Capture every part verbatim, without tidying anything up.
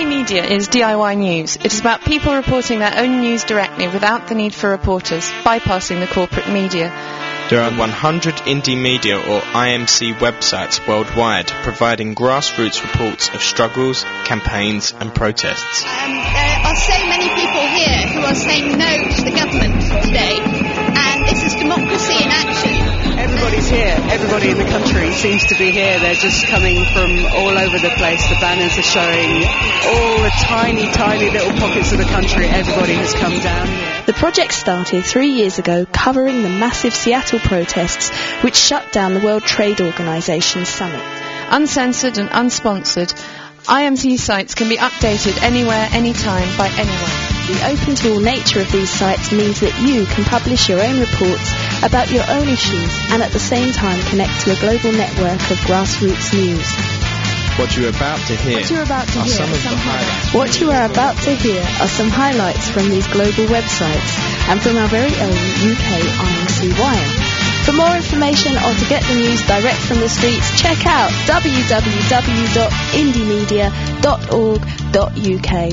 Indie Media is D I Y news. It is about people reporting their own news directly without the need for reporters, bypassing the corporate media. There are one hundred Indie Media or I M C websites worldwide providing grassroots reports of struggles, campaigns and protests. Um, there are so many people here who are saying no to the government today, and this is democracy in action. Everybody's here. Everybody in the country seems to be here. They're just coming from all over the place. The banners are showing all the tiny, tiny little pockets of the country. Everybody has come down here. The project started three years ago covering the massive Seattle protests which shut down the World Trade Organization summit. Uncensored and unsponsored, I M C sites can be updated anywhere, anytime, by anyone. The open to all nature of these sites means that you can publish your own reports about your own issues and at the same time connect to a global network of grassroots news. What you're about to hear What you're about to are hear some of some the highlights. What you are about to hear are some highlights from these global websites and from our very own U K I M C Wire. For more information or to get the news direct from the streets, check out w w w dot indie media dot org dot u k.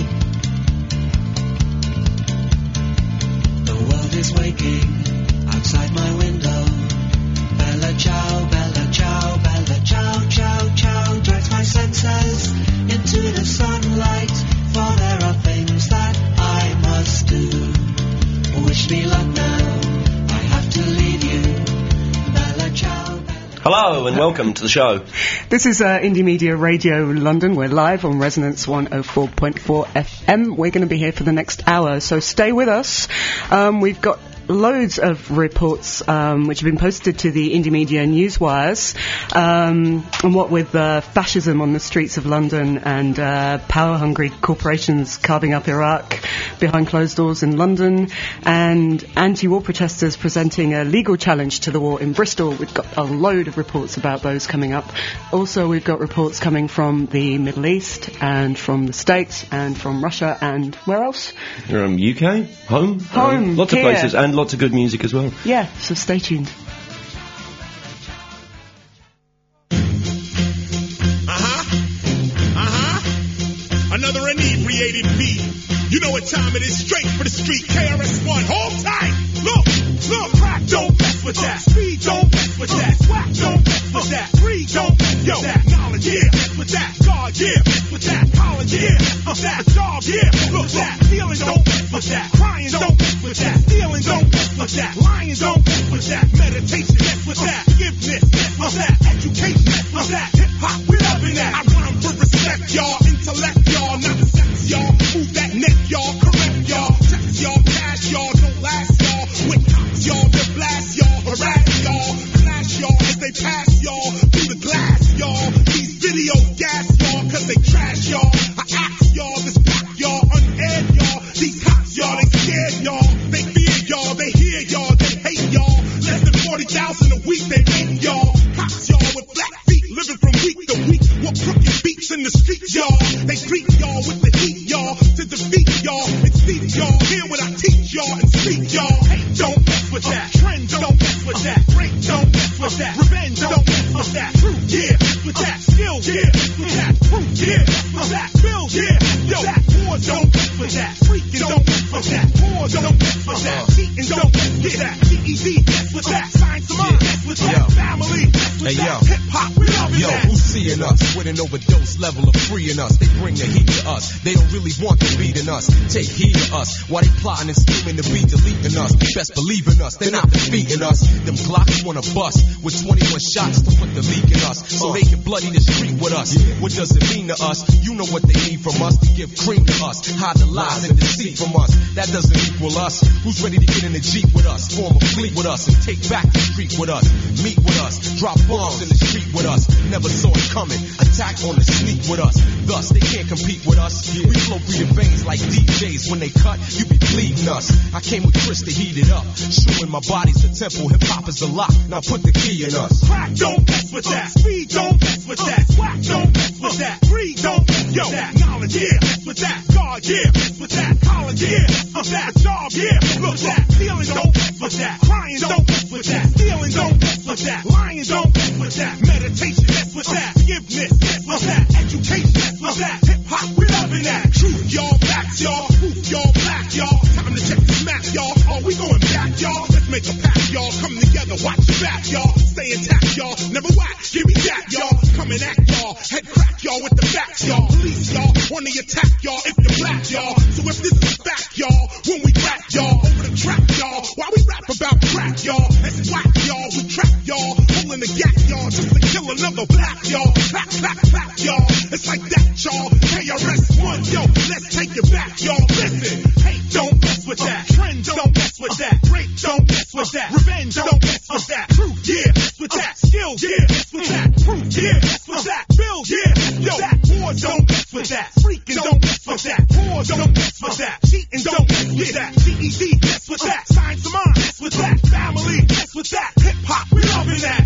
The world is waking outside my window. Bella ciao, bella ciao, bella ciao, ciao, ciao. Drives my senses into the sunlight. For there are things that I must do. Wish me luck now, I have to leave you. Bella ciao. Hello and welcome to the show. This is uh, Indie Media Radio London. We're live on Resonance one oh four point four F M. We're going to be here for the next hour, so stay with us. Um, we've got loads of reports um, which have been posted to the Indie Media newswires, um, and what with uh, fascism on the streets of London and uh, power-hungry corporations carving up Iraq behind closed doors in London, and anti-war protesters presenting a legal challenge to the war in Bristol. We've got a load of reports about those coming up. Also, we've got reports coming from the Middle East and from the States and from Russia and where else? Um, U K? Home? Home, Um, lots here. of places and lots of good music as well. Yeah, so stay tuned. Uh-huh. Uh-huh. Another inebriated beat. You know what time it is. Straight for the street. K R S One. Hold tight. Look, look. Crack, don't mess with that. Speed, don't mess with that. Whack, don't mess with that. Free, don't mess with that. Knowledge, yeah. Mess with that. God, yeah. Mess with that. College, yeah. Mess with that. Job, yeah. Look that. Feeling, don't mess with that. Crying, don't mess with that. Stealing, don't mess with that. Lying, don't mess with that. Meditation, mess with that. Forgiveness, mess with that. Education, mess with that. Hip hop, we loving that. I rhyme for respect, y'all. Intellect, y'all. Not the sex, y'all. Move that neck, y'all. Correct, y'all. Sex, y'all. Cash, y'all. Don't last, y'all. With cops, y'all. They blast, y'all. Harass, y'all. Flash, y'all. As they pass, y'all. Through the glass, y'all. These videos gas, y'all. Cause they trash, y'all. I ask y'all. This pack, y'all. Unaired, y'all. These cops, y'all. They scared, y'all. They fear, y'all. They hear, y'all. They hate, y'all. Less than forty thousand a week. They make, y'all. Cops, y'all. With flat feet. Living from week to week. What crooked beats in the streets, y'all. They treat y'all with the heat, y'all. To defeat y'all. Exceed y'all. Hear what I teach y'all and speak, y'all. Hate, don't mess with that. Trend, don't mess with that. Break, don't mess with that. Revenge, don't mess with that. Truth, yeah. Mess with that. Skill, yeah. Mess with that. Proof, yeah. Mess with that. Bill, yeah. Yo, that. War, don't mess with that. Freaking, don't mess with that. War, don't mess with that. Cheating, don't mess with that. G E D, mess with that. Science of mind, mess with that. Family, mess with that. Hip hop, we love Yo, that. who's seeing us with an overdose level of freeing us? They bring the heat to us. They don't really want to beat in us. Take heed of us while they plotting and scheming to be deleting us. Best believe in us, they're not defeating us. Them Glocks wanna bust with twenty-one shots to put the leak in us, so they can bloody the street with us. What does it mean to us? You know what they need from us. To give cream to us, hide the lies and deceit from us. That doesn't equal us. Who's ready to get in the Jeep with us, form a fleet with us, and take back the street with us? Meet with us, drop bombs in the street with us. Never saw it coming, attack on the sneak with us. Thus, they can't compete with us. We flow through your veins like D Js. When they cut, you be bleeding us. I came with Chris to heat it up. Showing my body's the temple, hip hop is the lock. Now put the key in us. Crack, don't mess with that. Speed, don't mess with that. Whack, don't mess with that. Free, don't mess with that. Knowledge, yeah, mess with that. God, yeah, mess with that. College, yeah, mess with that. Job, yeah, look that. Feeling, don't mess with that. Crying, don't mess with that. Stealing, don't mess with that. Lying, don't mess with that. Meditation, mess with that. Forgiveness, mess with that. Education, mess with that. Hip hop, we loving that. nigga, watch your back, y'all. Stay intact, y'all. Never whack, give me that, y'all. Coming at y'all, head crack y'all with the facts, y'all. Police, y'all, wanna attack y'all if you're black, y'all. So if this is a fact, y'all, when we rap, y'all, over the track, y'all, while we rap about crack, y'all, it's whack, y'all, we trap y'all, holding the gap, y'all, just to kill another black, y'all. Clap, clap, clap, y'all. It's like that, y'all. K R S One, yo, let's take it back, y'all. Listen, hate, don't mess with that. Trends, don't mess with that. Rape, don't mess with that. Revenge, don't mess with that. Truth, yeah, mess with that. Skill, yeah, mess with that. Proof, yeah, mess with that. Build, yeah, yo, that. War, don't mess with that. Freaking, don't mess with that. War, don't mess with that. Cheating, don't mess with that. G E D, mess with that. Science of mind, mess with that. Family, mess with that. Hip hop, we loving that.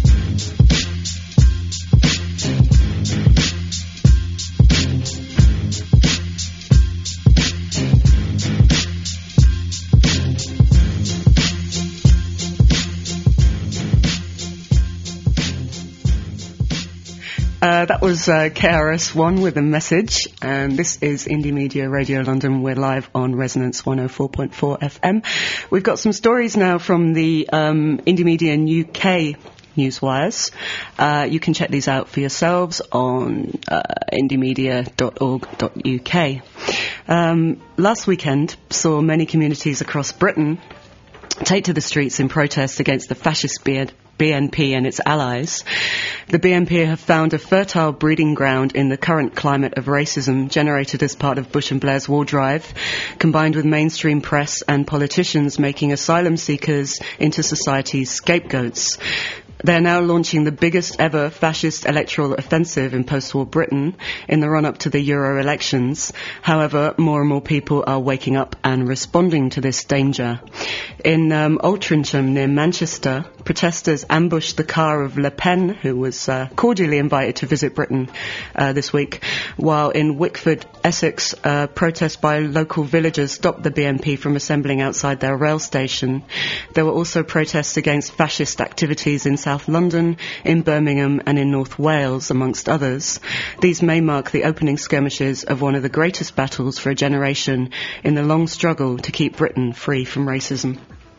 Uh, that was uh, K R S One with a message, and this is Indie Media Radio London. We're live on Resonance one oh four point four F M. We've got some stories now from the um, Indie Media and U K newswires. Uh, you can check these out for yourselves on uh, indie media dot org dot U K. Um, last weekend saw many communities across Britain take to the streets in protest against the fascist B N P and its allies. The B N P have found a fertile breeding ground in the current climate of racism generated as part of Bush and Blair's war drive, combined with mainstream press and politicians making asylum seekers into society's scapegoats. They're now launching the biggest ever fascist electoral offensive in post-war Britain in the run-up to the Euro elections. However, more and more people are waking up and responding to this danger. In um, Altrincham, near Manchester, protesters ambushed the car of Le Pen, who was uh, cordially invited to visit Britain uh, this week, while in Wickford, Essex, uh, protests by local villagers stopped the B N P from assembling outside their rail station. There were also protests against fascist activities in South London, in Birmingham and in North Wales, amongst others. These may mark the opening skirmishes of one of the greatest battles for a generation in the long struggle to keep Britain free from racism.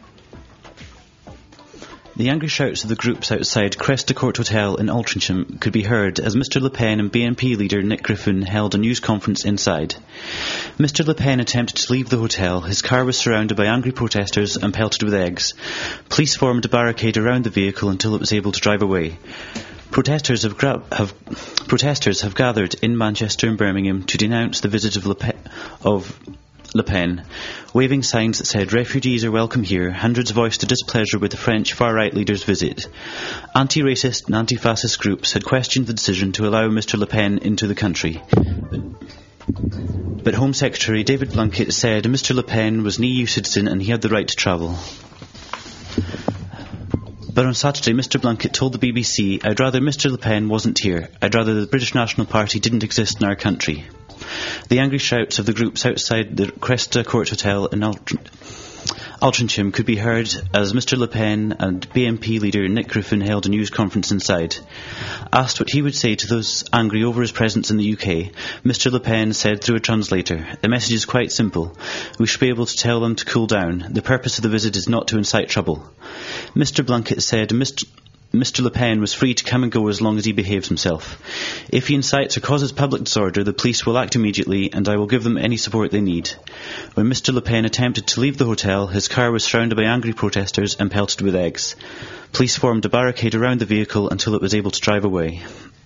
The angry shouts of the groups outside Cresta Court Hotel in Altrincham could be heard as Mr Le Pen and B N P leader Nick Griffin held a news conference inside. Mr Le Pen attempted to leave the hotel. His car was surrounded by angry protesters and pelted with eggs. Police formed a barricade around the vehicle until it was able to drive away. Protesters have, gra- have protesters have gathered in Manchester and Birmingham to denounce the visit of Le Pen, of Le Pen, waving signs that said refugees are welcome here. Hundreds voiced their displeasure with the French far-right leader's visit. Anti-racist and anti-fascist groups had questioned the decision to allow Mr Le Pen into the country. But, but Home Secretary David Blunkett said Mr Le Pen was an E U citizen and he had the right to travel. But on Saturday, Mr Blunkett told the B B C, "I'd rather Mr Le Pen wasn't here. I'd rather the British National Party didn't exist in our country." The angry shouts of the groups outside the Cresta Court Hotel in Altr- Altrincham could be heard as Mr Le Pen and B N P leader Nick Griffin held a news conference inside. Asked what he would say to those angry over his presence in the U K, Mr Le Pen said through a translator, "The message is quite simple. We should be able to tell them to cool down. The purpose of the visit is not to incite trouble." Mr Blunkett said Mr Mr Le Pen was free to come and go as long as he behaves himself. If he incites or causes public disorder, the police will act immediately and I will give them any support they need. When Mr Le Pen attempted to leave the hotel, his car was surrounded by angry protesters and pelted with eggs. Police formed a barricade around the vehicle until it was able to drive away.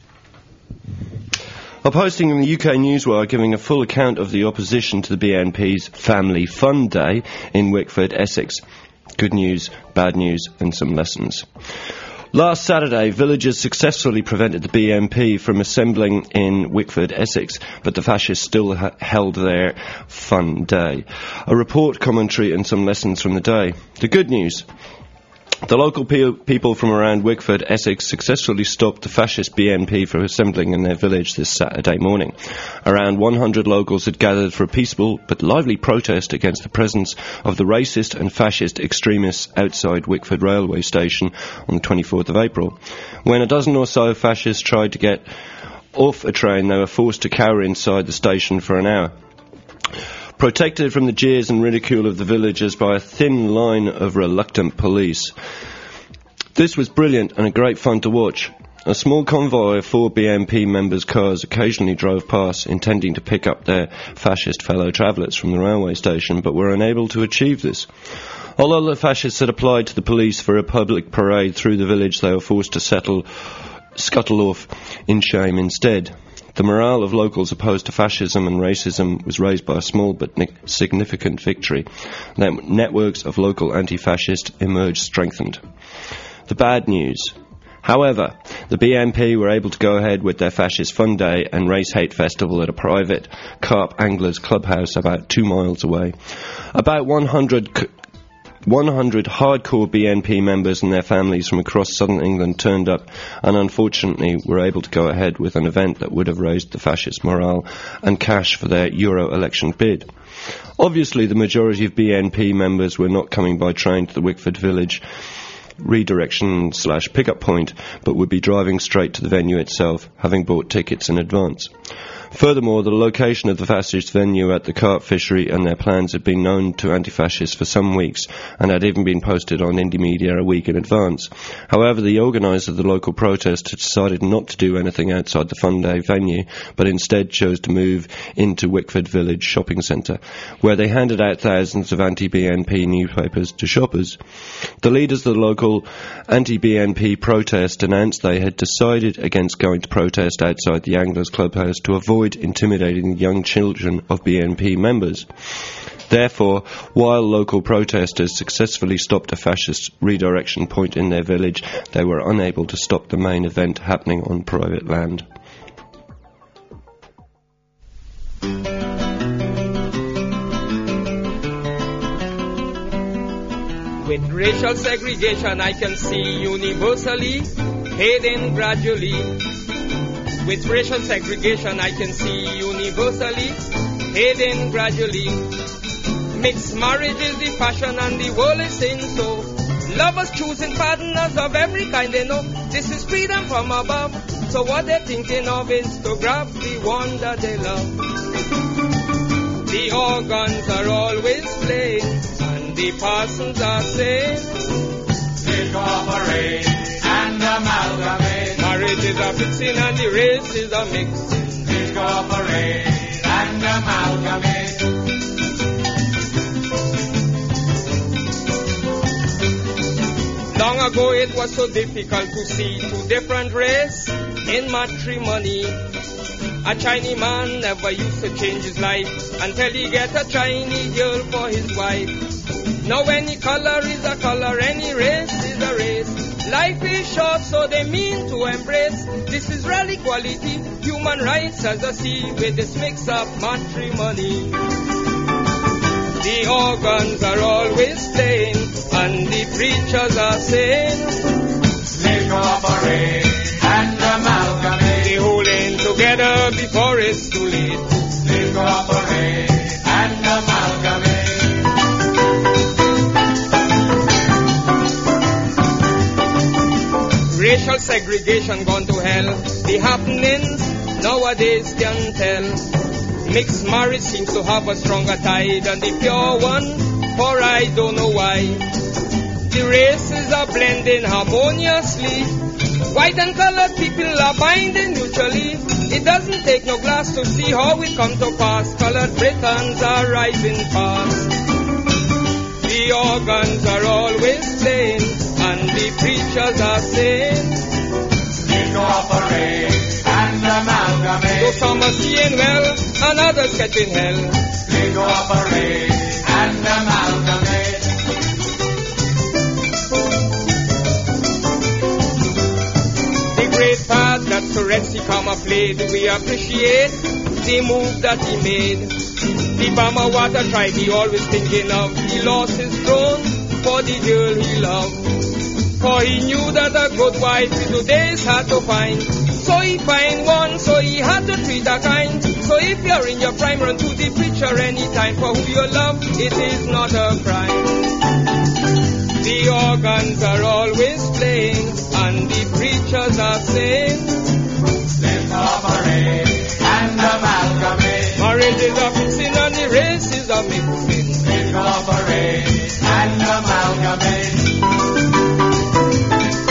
A posting in the U K Newswire giving a full account of the opposition to the B N P's Family Fun Day in Wickford, Essex. Good news, bad news and some lessons. Last Saturday, villagers successfully prevented the B N P from assembling in Wickford, Essex, but the fascists still ha- held their fun day. A report, commentary and some lessons from the day. The good news. The local pe- people from around Wickford, Essex, successfully stopped the fascist B N P from assembling in their village this Saturday morning. Around one hundred locals had gathered for a peaceful but lively protest against the presence of the racist and fascist extremists outside Wickford railway station on the twenty-fourth of April. When a dozen or so fascists tried to get off a train, they were forced to cower inside the station for an hour. Protected from the jeers and ridicule of the villagers by a thin line of reluctant police. This was brilliant and a great fun to watch. A small convoy of four B N P members' cars occasionally drove past, intending to pick up their fascist fellow travellers from the railway station, but were unable to achieve this. Although the fascists had applied to the police for a public parade through the village, they were forced to settle, scuttle off in shame instead. The morale of locals opposed to fascism and racism was raised by a small but ne- significant victory. Net- networks of local anti-fascists emerged strengthened. The bad news. However, the B N P were able to go ahead with their Fascist Fun Day and Race Hate Festival at a private carp anglers clubhouse about two miles away. About one hundred... C- one hundred hardcore B N P members and their families from across southern England turned up and unfortunately were able to go ahead with an event that would have raised the fascist morale and cash for their Euro election bid. Obviously, the majority of B N P members were not coming by train to the Wickford village redirection slash pickup point, but would be driving straight to the venue itself, having bought tickets in advance. Furthermore, the location of the fascist venue at the carp fishery and their plans had been known to anti-fascists for some weeks and had even been posted on Indie Media a week in advance. However, the organiser of the local protest had decided not to do anything outside the Fun Day venue, but instead chose to move into Wickford Village Shopping Centre, where they handed out thousands of anti-B N P newspapers to shoppers. The leaders of the local anti-B N P protest announced they had decided against going to protest outside the Anglers Clubhouse to avoid intimidating the young children of B N P members. Therefore, while local protesters successfully stopped a fascist redirection point in their village, they were unable to stop the main event happening on private land. With racial segregation I can see universally, hating gradually. With racial segregation I can see universally, hating gradually. Mixed marriage is the fashion and the world is saying so. Lovers choosing partners of every kind they know. This is freedom from above. So what they're thinking of is to grab the one that they love. The organs are always playing and the parsons are saying, incorporate and amalgamate. Marriage is a fixing and the race is a mixing. Incorporate and amalgamate. Long ago it was so difficult to see two different races in matrimony. A Chinese man never used to change his life until he get a Chinese girl for his wife. Now any color is a color, any race is a race. Life is short, so they mean to embrace. This is real equality, human rights as a sea with this mix-up matrimony. The organs are always playing, and the preachers are saying, incorporate and amalgamate. The holding together before it's too late. Incorporate and amalgamate. Racial segregation gone to hell. The happenings nowadays can tell. Mixed marriage seems to have a stronger tie than the pure one, for I don't know why. The races are blending harmoniously. White and colored people are binding mutually. It doesn't take no glass to see how it come to pass. Colored Britons are rising fast. The organs are always playing, and the preachers are saying, incorporate and amalgamate. So some are seeing well, and others catching hell. Incorporate and amalgamate. The great part that Soretsi Kama played, we appreciate the move that he made. The Bama Water tribe, he always thinking of, he lost his throne for the girl he loved. For he knew that a good wife in today's hard to find. So he find one, so he had to treat her kind. So if you're in your prime, run to the preacher anytime. For who you love, it is not a crime. The organs are always playing, and the preachers are saying, incorporate and amalgamate. Marriage is a fixing and the race is a mixing. Incorporate and amalgamate.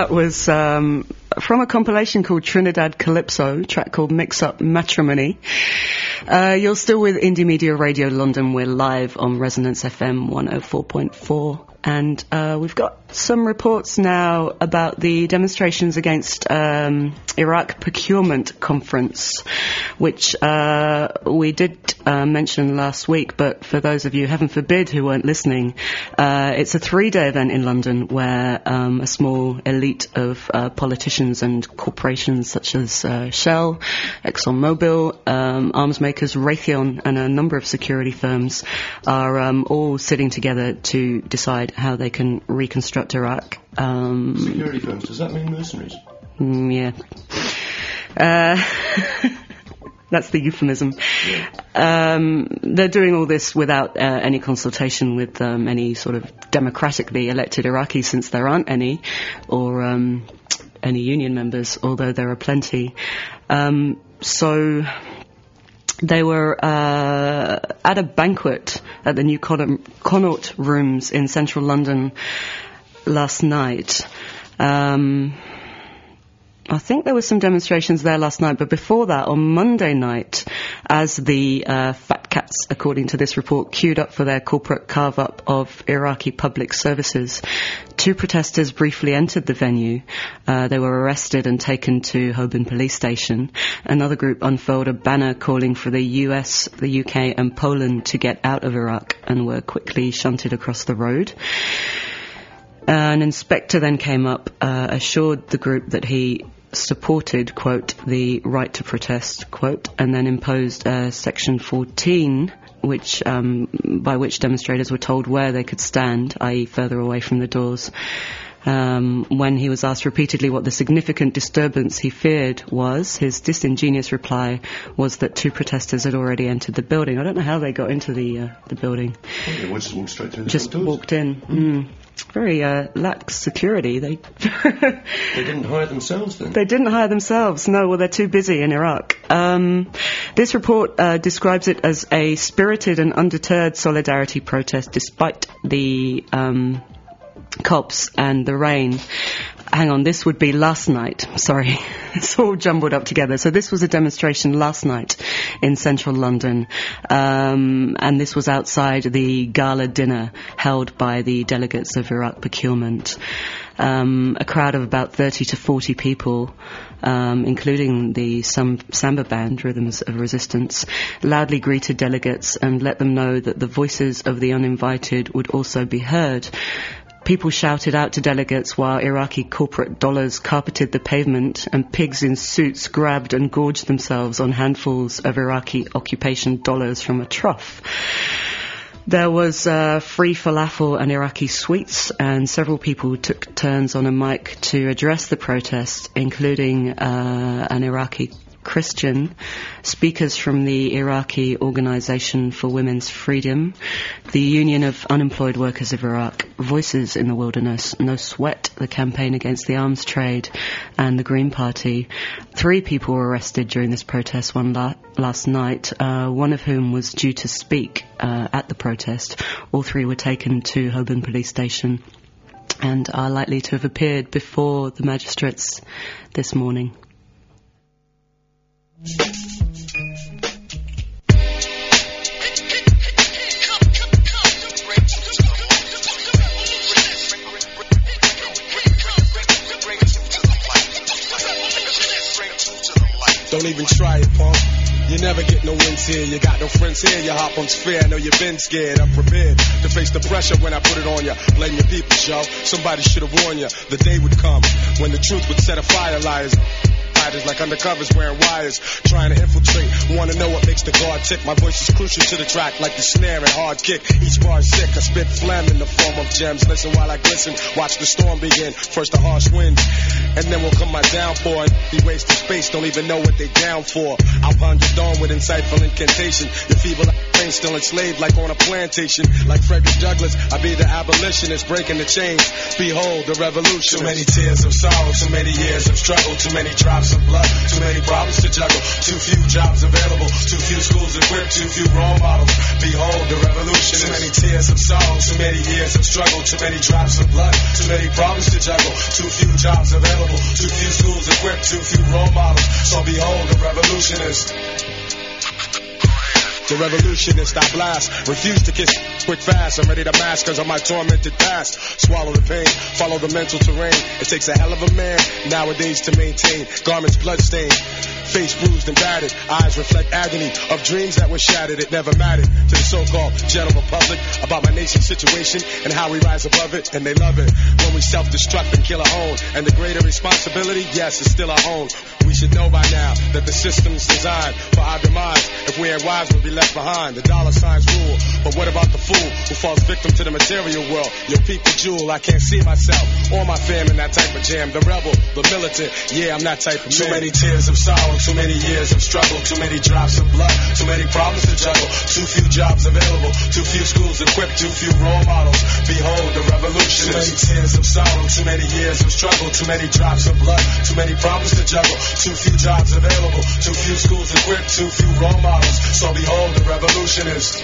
That was um, from a compilation called Trinidad Calypso, a track called Mix Up Matrimony. Uh, you're still with Indie Media Radio London. We're live on Resonance F M one oh four point four. And uh, we've got some reports now about the demonstrations against um, Iraq Procurement Conference, which uh, we did uh, mention last week, but for those of you, heaven forbid, who weren't listening, uh, it's a three-day event in London where um, a small elite of uh, politicians and corporations such as uh, Shell, ExxonMobil, um, arms makers, Raytheon, and a number of security firms are um, all sitting together to decide how they can reconstruct Iraq. Um, Security firms, does that mean mercenaries? Mm, yeah. Uh, that's the euphemism. Yeah. Um, they're doing all this without uh, any consultation with um, any sort of democratically elected Iraqis, since there aren't any, or um, any union members, although there are plenty. Um, so... They were uh, at a banquet at the new Con- Connaught Rooms in central London last night. Um, I think there were some demonstrations there last night, but before that, on Monday night, as the uh, Fat Cats, according to this report, queued up for their corporate carve-up of Iraqi public services, two protesters briefly entered the venue. Uh, they were arrested and taken to Holborn Police Station. Another group unfurled a banner calling for the U S, the U K and Poland to get out of Iraq and were quickly shunted across the road. Uh, an inspector then came up, uh, assured the group that he supported, quote, the right to protest, quote, and then imposed uh, Section fourteen, which um, by which demonstrators were told where they could stand, that is further away from the doors. Um, when he was asked repeatedly what the significant disturbance he feared was, his disingenuous reply was that two protesters had already entered the building. I don't know how they got into the uh, the building. Oh, they just walked straight through the Just doors. walked in. Mm. Very uh, lax security. They They didn't hire themselves then? They didn't hire themselves. No, well, they're too busy in Iraq. Um, this report uh, describes it as a spirited and undeterred solidarity protest despite the um, cops and the rain. Hang on, this would be last night. Sorry, it's all jumbled up together. So this was a demonstration last night in central London, um, and this was outside the gala dinner held by the delegates of Iraq Procurement. Um, a crowd of about thirty to forty people, um, including the some samba band, Rhythms of Resistance, loudly greeted delegates and let them know that the voices of the uninvited would also be heard. People shouted out to delegates while Iraqi corporate dollars carpeted the pavement and pigs in suits grabbed and gorged themselves on handfuls of Iraqi occupation dollars from a trough. There was uh, free falafel and Iraqi sweets, and several people took turns on a mic to address the protest, including uh, an Iraqi Christian, speakers from the Iraqi Organization for Women's Freedom, the Union of Unemployed Workers of Iraq, Voices in the Wilderness, No Sweat, the campaign against the arms trade, and the Green Party. Three people were arrested during this protest one la- last night, uh, one of whom was due to speak uh, at the protest. All three were taken to Holborn Police Station and are likely to have appeared before the magistrates this morning. Don't even try it, punk. You never get no wins here. You got no friends here. Your hop on's fair. I know you've been scared. I'm prepared to face the pressure when I put it on you. Blame your people, yo. Somebody should have warned you. The day would come when the truth would set afire liars. Like undercovers wearing wires, trying to infiltrate. Want to know what makes the guard tick? My voice is crucial to the track, like the snare and hard kick. Each bar is sick. I spit phlegm in the form of gems. Listen while I glisten. Watch the storm begin. First the harsh winds, and then will come my downpour. Be wasting space. Don't even know what they down for. I'll pound your dawn with insightful incantation. Your feeble refrain, still enslaved like on a plantation. Like Frederick Douglass, I be the abolitionist, breaking the chains. Behold, the revolution. Too many tears of sorrow, too many years of struggle, too many drops of blood, too many problems to juggle, too few jobs available, too few schools equipped, too few role models. Behold, the revolution. Too many tears of sorrow, too many years of struggle, too many drops of blood, too many problems to juggle, too few jobs available, too few schools equipped, too few role models. So behold, the revolutionist. The revolutionist I blast, refuse to kiss quick fast. I'm ready to mask cause of my tormented past. Swallow the pain, follow the mental terrain. It takes a hell of a man nowadays to maintain. Garments bloodstained, face bruised and battered. Eyes reflect agony of dreams that were shattered. It never mattered to the so-called general public about my nation's situation and how we rise above it. And they love it when we self-destruct and kill our own. And the greater responsibility, yes, is still our own. We should know by now that the system's designed for our demise. If we ain't wise, we'll be left behind. The dollar signs rule. But what about the fool who falls victim to the material world? Your people jewel. I can't see myself or my fam in that type of jam. The rebel, the militant, yeah, I'm that type of man. Too many tears of sorrow, too many years of struggle, too many drops of blood, too many problems to juggle, too few jobs available, too few schools equipped, too few role models. Behold, the revolution. Too many tears of sorrow, too many years of struggle, too many drops of blood, too many problems to juggle, too few jobs available, too few schools equipped, too few role models. So behold, the revolution is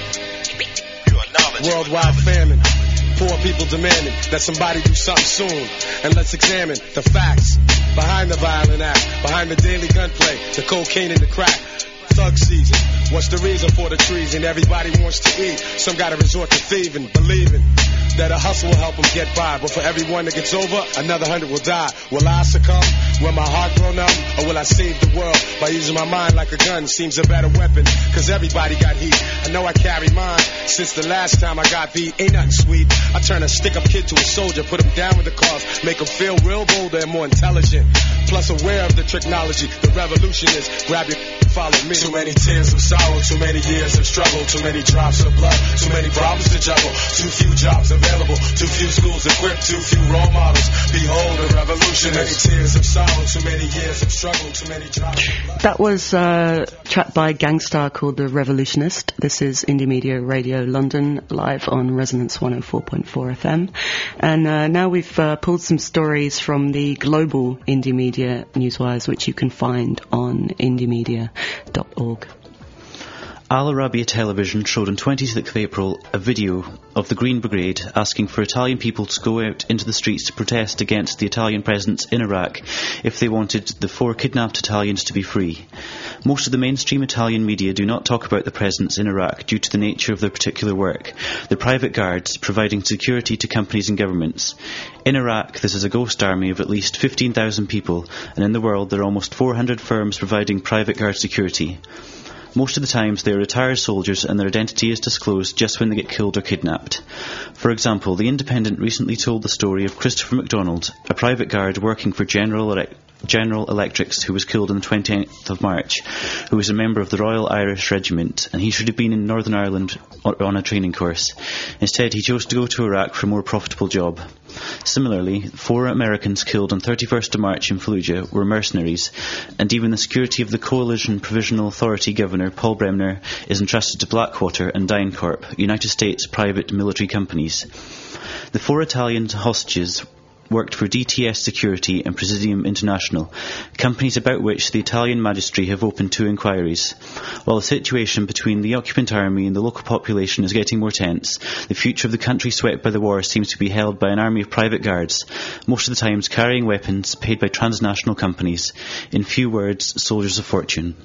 worldwide famine. Poor people demanding that somebody do something soon. And let's examine the facts behind the violent act, behind the daily gunplay, the cocaine and the crack. Thug season. What's the reason for the treason? Everybody wants to eat. Some gotta resort to thieving, believing that a hustle will help them get by. But for every one that gets over, another hundred will die. Will I succumb? Will my heart grow numb? Or will I save the world by using my mind like a gun? Seems a better weapon, cause everybody got heat. I know I carry mine since the last time I got beat. Ain't nothing sweet. I turn a stick-up kid to a soldier, put him down with the cause, make him feel real bolder and more intelligent. Plus aware of the technology, the revolution is. Grab your follow me. Too many tears of sorrow, too many years of struggle, too many drops of blood, too many problems to juggle, too few jobs available, too few schools equipped, too few role models. Behold, a revolution. Too many tears of sorrow, too many years of struggle, too many drops of blood. That was uh, a track by Gangstar called The Revolutionist. This is Indie Media Radio London, live on Resonance one oh four point four F M. And uh, now we've uh, pulled some stories from the global Indie Media newswires, which you can find on indie media dot org. Al Arabiya Television showed on twenty-sixth of April a video of the Green Brigade asking for Italian people to go out into the streets to protest against the Italian presence in Iraq if they wanted the four kidnapped Italians to be free. Most of the mainstream Italian media do not talk about the presence in Iraq due to the nature of their particular work, the private guards providing security to companies and governments. In Iraq, this is a ghost army of at least fifteen thousand people, and in the world there are almost four hundred firms providing private guard security. Most of the times they are retired soldiers and their identity is disclosed just when they get killed or kidnapped. For example, The Independent recently told the story of Christopher MacDonald, a private guard working for General Electric. General Electrics, who was killed on the twenty-ninth of March, who was a member of the Royal Irish Regiment, and he should have been in Northern Ireland on a training course. Instead, he chose to go to Iraq for a more profitable job. Similarly, four Americans killed on thirty-first of March in Fallujah were mercenaries, and even the security of the Coalition Provisional Authority Governor, Paul Bremner, is entrusted to Blackwater and DynCorp, United States private military companies. The four Italian hostages worked for D T S Security and Presidium International, companies about which the Italian magistracy have opened two inquiries. While the situation between the occupant army and the local population is getting more tense, the future of the country swept by the war seems to be held by an army of private guards, most of the times carrying weapons paid by transnational companies. In few words, soldiers of fortune.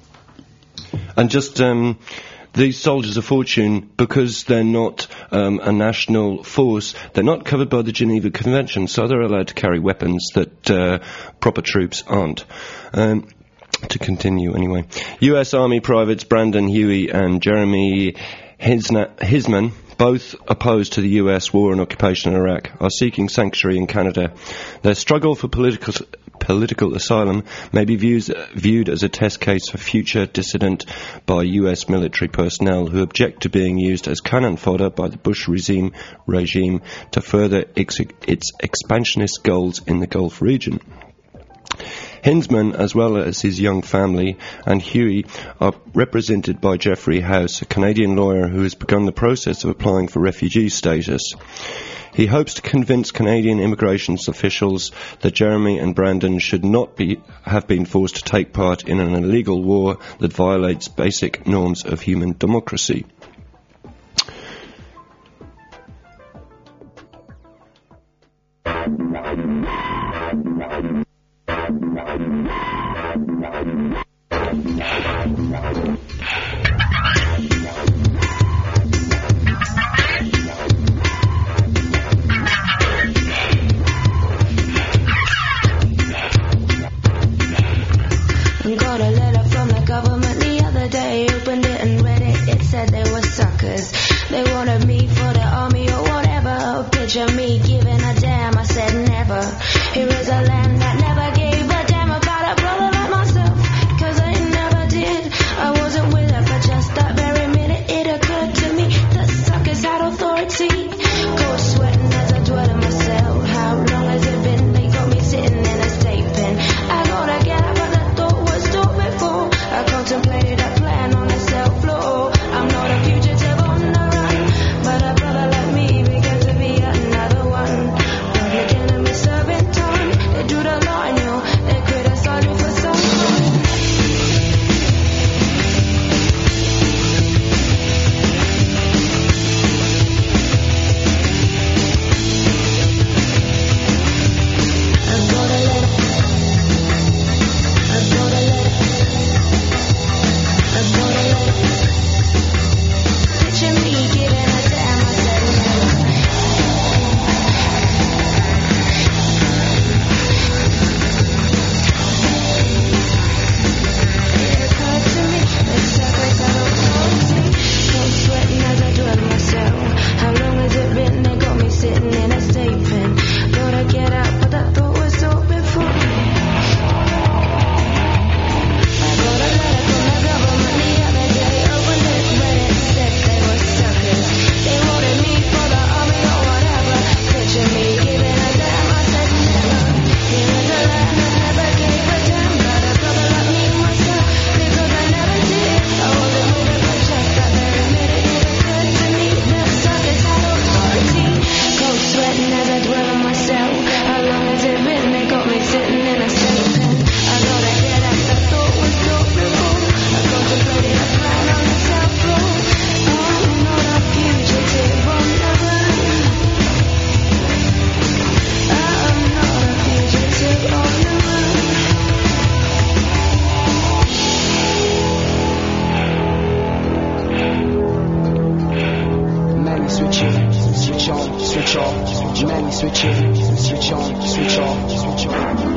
And just um, these soldiers of fortune, because they're not um, a national force, they're not covered by the Geneva Convention, so they're allowed to carry weapons that uh, proper troops aren't. Um, to continue anyway. U S Army privates Brandon Huey and Jeremy Hisna- Hisman, both opposed to the U S war and occupation in Iraq, are seeking sanctuary in Canada. Their struggle for political political asylum may be views, viewed as a test case for future dissident by U S military personnel who object to being used as cannon fodder by the Bush regime, regime to further ex- its expansionist goals in the Gulf region. Hinsman, as well as his young family, and Huey are represented by Jeffrey House, a Canadian lawyer who has begun the process of applying for refugee status. He hopes to convince Canadian immigration officials that Jeremy and Brandon should not be, have been forced to take part in an illegal war that violates basic norms of human democracy. Got a letter from the government the other day, opened it and read it, it said they were suckers. They wanted me for the army or whatever, picture me giving a damn, I said never. Here is a land that never gave a damn about a brother like myself, cause I never did. I wasn't with her for just that very minute, it occurred to me that suckers had authority. Cold sweating as I dwell in my cell, how long has it been, they got me sitting in a state pen. I gotta get out, but the thought was thought before. I contemplated a plan on the cell floor. I'm not a fugitive on the run, but a brother like me began to be another one. Public enemy serving time, they do the law on you, they criticize you for some time. I've got a letter, I've got a letter, I've got a letter. Picture me giving a damn, I said never. It occurred to me that suckers had authority. Cold sweating as I dwell in my cell. How long has it been they got me sitting in a state pen? Gotta get out, but that thought was thought before. I got a letter from the government the other day, opened it, read it, said they were suckers. They wanted me for the army or whatever, picture me giving a damn, I said never. Here is a land that never gave a damn about a brother like me myself, because I never did. I wasn't with her for just that very minute, it occurred to me that suckers had authority. Cold sweating as I dwell on my cell. How long has it been they got me sitting in a state pen? I gotta get out, the thought was thought before. I contemplated a plan on the south floor. I'm not a fugitive on the run. I'm not a fugitive on the run. Many switching, switch on, switch off. Many switching, switch on, switch off, switch on.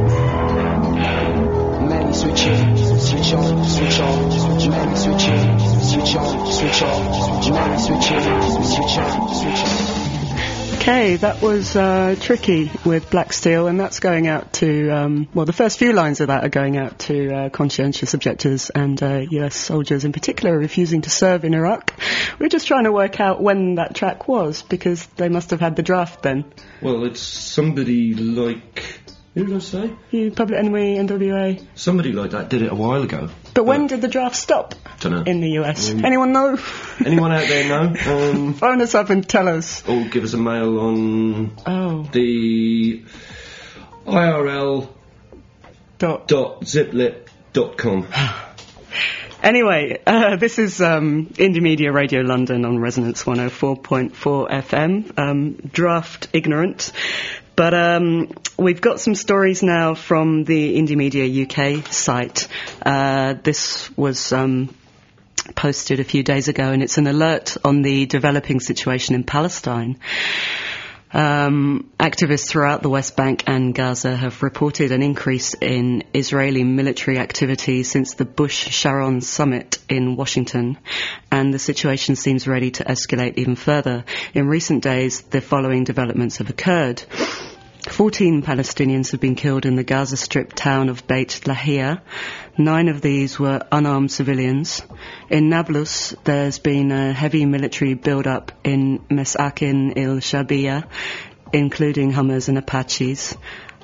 Many switching, switch on, switch off. Many switching, switch on, switch off. Many switching, switch on, switch off. Okay, that was uh, Tricky with Black Steel, and that's going out to, um, well, the first few lines of that are going out to uh, conscientious objectors and uh, U S soldiers in particular refusing to serve in Iraq. We're just trying to work out when that track was, because they must have had the draft then. Well, it's somebody like... Who did I say? You, Public Enemy, N W A. Somebody like that did it a while ago. But when did the draft stop Dunno. in the U S? Um, Anyone know? Anyone out there know? Um, Phone us up and tell us. or give us a mail on Oh. the I R L Dot. dot ziplit dot com. Anyway, uh, this is um, Indie Media Radio London on Resonance one oh four point four F M. Um, draft ignorant. But um, we've got some stories now from the Indie Media U K site. Uh, this was um, posted a few days ago, and it's an alert on the developing situation in Palestine. Um, activists throughout the West Bank and Gaza have reported an increase in Israeli military activity since the Bush-Sharon summit in Washington, and the situation seems ready to escalate even further. In recent days, the following developments have occurred. Fourteen Palestinians have been killed in the Gaza Strip town of Beit Lahia. Nine of these were unarmed civilians. In Nablus, there's been a heavy military build-up in Mesakin il-Shabia, including Hummers and Apaches.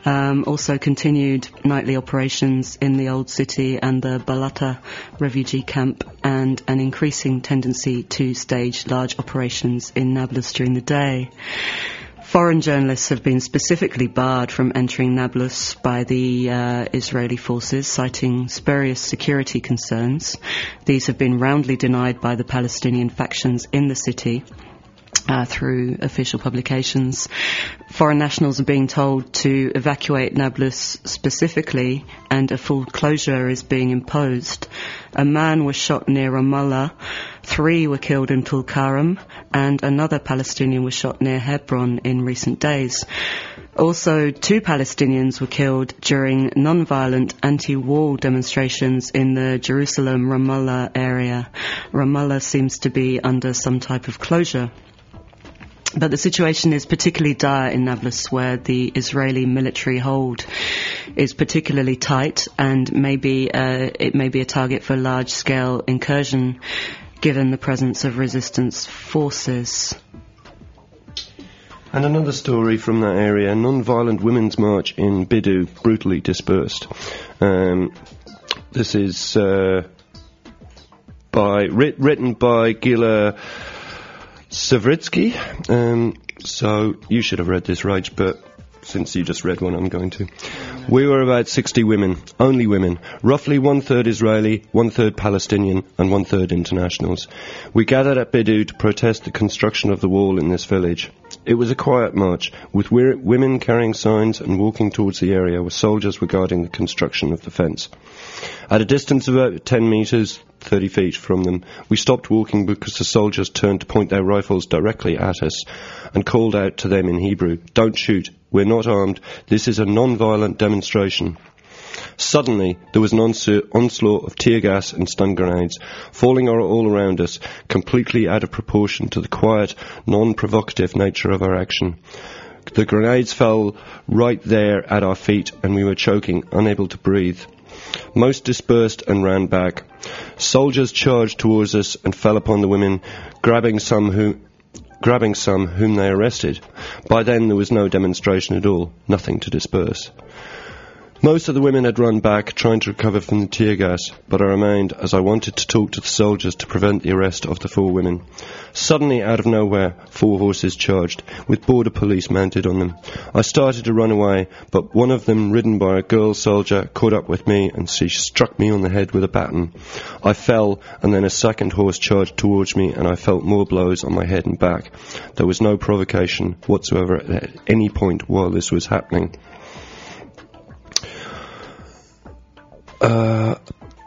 Um, also continued nightly operations in the Old City and the Balata refugee camp, and an increasing tendency to stage large operations in Nablus during the day. Foreign journalists have been specifically barred from entering Nablus by the uh, Israeli forces, citing spurious security concerns. These have been roundly denied by the Palestinian factions in the city uh, through official publications. Foreign nationals are being told to evacuate Nablus specifically, and a full closure is being imposed. A man was shot near Ramallah, three were killed in Tulkarem, and another Palestinian was shot near Hebron in recent days. Also, two Palestinians were killed during non-violent anti-wall demonstrations in the Jerusalem-Ramallah area. Ramallah seems to be under some type of closure. But the situation is particularly dire in Nablus, where the Israeli military hold is particularly tight, and maybe uh, it may be a target for large-scale incursion, given the presence of resistance forces. And another story from that area: non-violent women's march in Bidu brutally dispersed. Um, this is uh, by writ- written by Gila Savritsky. Um, so you should have read this, Rach, but since you just read one, I'm going to. We were about sixty women, only women, roughly one-third Israeli, one-third Palestinian, and one-third internationals. We gathered at Bidu to protest the construction of the wall in this village. It was a quiet march, with we- women carrying signs and walking towards the area where soldiers were guarding the construction of the fence. At a distance of about ten metres, thirty feet from them, we stopped walking because the soldiers turned to point their rifles directly at us and called out to them in Hebrew, "Don't shoot, we're not armed, this is a non-violent demonstration." Suddenly, there was an onsu- onslaught of tear gas and stun grenades, falling all around us, completely out of proportion to the quiet, non-provocative nature of our action. The grenades fell right there at our feet, and we were choking, unable to breathe. Most dispersed and ran back. Soldiers charged towards us and fell upon the women, grabbing some who, grabbing some whom they arrested. By then there was no demonstration at all, nothing to disperse. Most of the women had run back, trying to recover from the tear gas, but I remained, as I wanted to talk to the soldiers to prevent the arrest of the four women. Suddenly, out of nowhere, four horses charged, with border police mounted on them. I started to run away, but one of them, ridden by a girl soldier, caught up with me, and she struck me on the head with a baton. I fell, and then a second horse charged towards me, and I felt more blows on my head and back. There was no provocation whatsoever at any point while this was happening. Uh,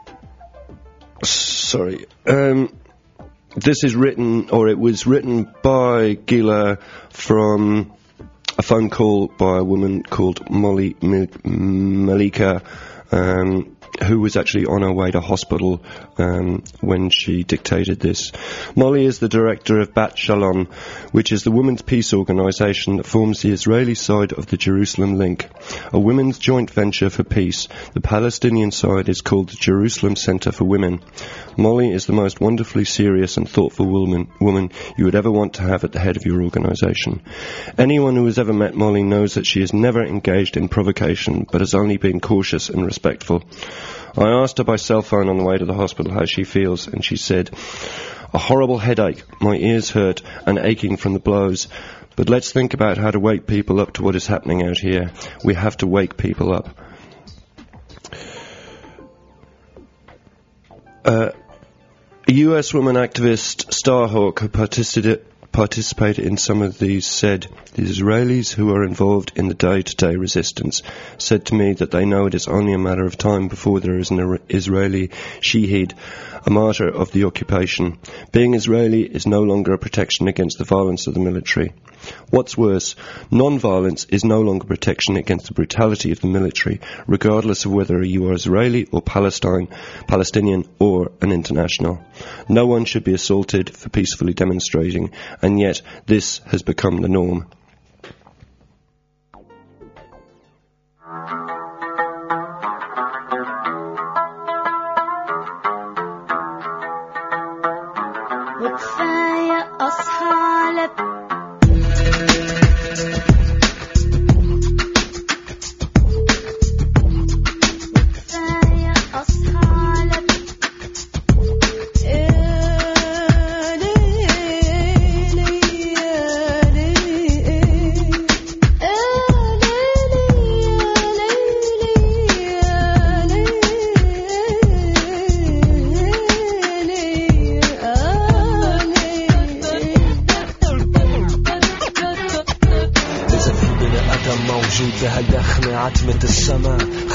sorry. Um, this is written, or it was written by Gila from a phone call by a woman called Molly Malika, um, who was actually on her way to hospital um, when she dictated this. Molly is the director of Bat Shalom, which is the women's peace organisation that forms the Israeli side of the Jerusalem Link, a women's joint venture for peace. The Palestinian side is called the Jerusalem Centre for Women. Molly is the most wonderfully serious and thoughtful woman, woman you would ever want to have at the head of your organisation. Anyone who has ever met Molly knows that she has never engaged in provocation, but has only been cautious and respectful. I asked her by cell phone on the way to the hospital how she feels, and she said, "A horrible headache, my ears hurt, and aching from the blows. But let's think about how to wake people up to what is happening out here. We have to wake people up." Uh, a U S woman activist, Starhawk, who participated participated in some of these, said, "The Israelis who are involved in the day-to-day resistance said to me that they know it is only a matter of time before there is an Israeli Shahid, a martyr of the occupation. Being Israeli is no longer a protection against the violence of the military. What's worse, non-violence is no longer protection against the brutality of the military, regardless of whether you are Israeli or Palestine, Palestinian or an international. No one should be assaulted for peacefully demonstrating, and yet this has become the norm."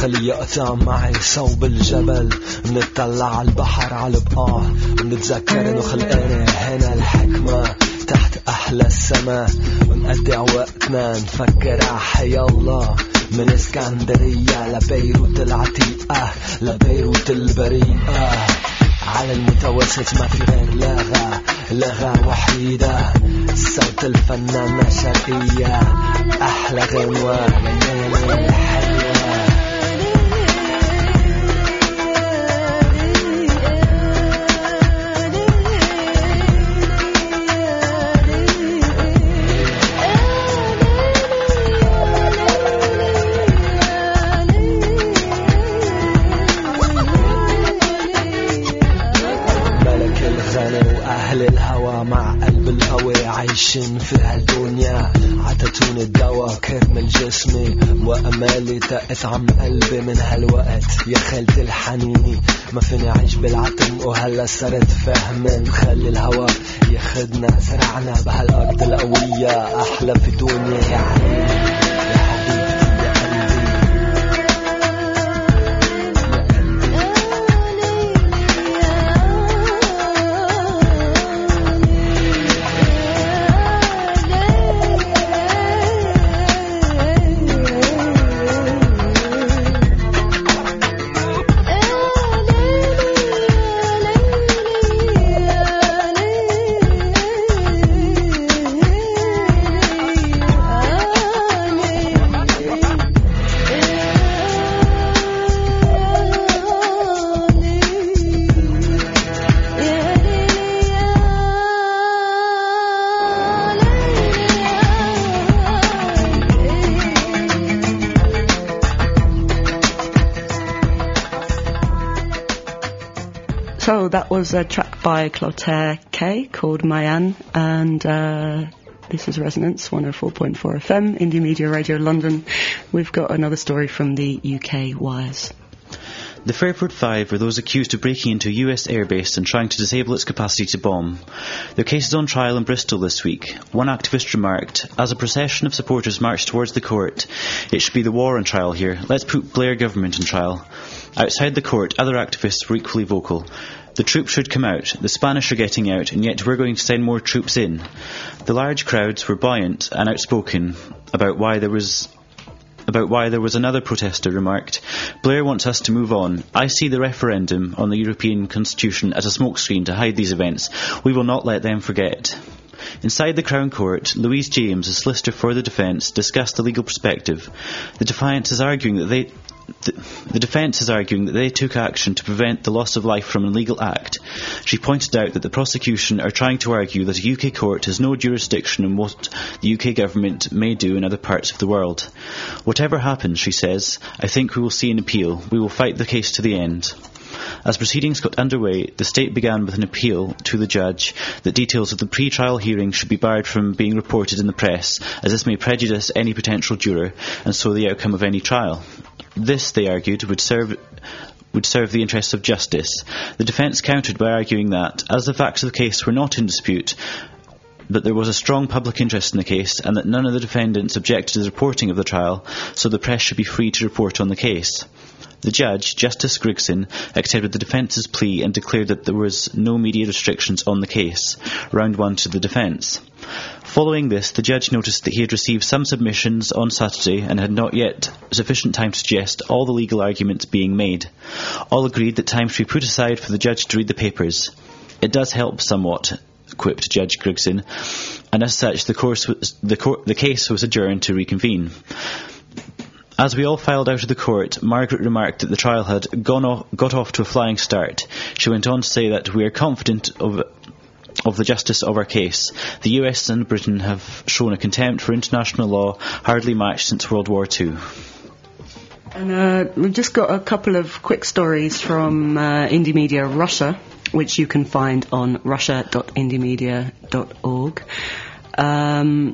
خلي يقطع معي صوب الجبل منطلع على البحر على البقاع منتذكر انه خلقاني هنا الحكمة تحت احلى السما ونقضي وقتنا نفكر احيا الله من اسكندرية لبيروت العتيقة لبيروت البريئة على المتوسط ما في غير لغة لغة وحيدة صوت الفنانة شرقية أحلى غنوة ليالي حلوة أهل الهوى مع قلب الهوى عايشين في هالدنيا عطتوني الدوا كرمل جسمي وأمالي تقت عم قلبي من هالوقت يا خالتي الحنيني ما فيني عيش بالعتم وهلا صرت فاهمين خلي الهوى ياخدنا سرعنا بهالأرض القوية أحلى في دنيا يا عيني So that was a track by Clotaire K called Mayan, and uh, this is Resonance one oh four point four F M, Indie Media Radio London. We've got another story from the U K wires. The Fairport Five are those accused of breaking into a U S airbase and trying to disable its capacity to bomb. Their case is on trial in Bristol this week. One activist remarked, as a procession of supporters marched towards the court, it should be the war on trial here. Let's put Blair government on trial. Outside the court, other activists were equally vocal. The troops should come out, the Spanish are getting out, and yet we're going to send more troops in. The large crowds were buoyant and outspoken about why there was about why there was another protester remarked, Blair wants us to move on. I see the referendum on the European Constitution as a smokescreen to hide these events. We will not let them forget. Inside the Crown Court, Louise James, a solicitor for the defence, discussed the legal perspective. The defence is arguing that they The, the defence is arguing that they took action to prevent the loss of life from an illegal act. She pointed out that the prosecution are trying to argue that a U K court has no jurisdiction on what the U K government may do in other parts of the world. Whatever happens, she says, I think we will see an appeal. We will fight the case to the end. As proceedings got underway, the state began with an appeal to the judge that details of the pre-trial hearing should be barred from being reported in the press, as this may prejudice any potential juror and so the outcome of any trial. This, they argued, would serve would serve the interests of justice. The defence countered by arguing that, as the facts of the case were not in dispute, but there was a strong public interest in the case and that none of the defendants objected to the reporting of the trial, so the press should be free to report on the case. The judge, Justice Grigson, accepted the defence's plea and declared that there was no media restrictions on the case. Round one to the defence. Following this, the judge noticed that he had received some submissions on Saturday and had not yet sufficient time to digest all the legal arguments being made. All agreed that time should be put aside for the judge to read the papers. It does help somewhat, quipped Judge Grigson, and as such the, course was, the, cor- the case was adjourned to reconvene. As we all filed out of the court, Margaret remarked that the trial had gone off, got off to a flying start. She went on to say that we are confident of of the justice of our case. The U S and Britain have shown a contempt for international law hardly matched since World War Two. And uh, we've just got a couple of quick stories from uh, Indie Media Russia, which you can find on russia dot indie media dot org. Um,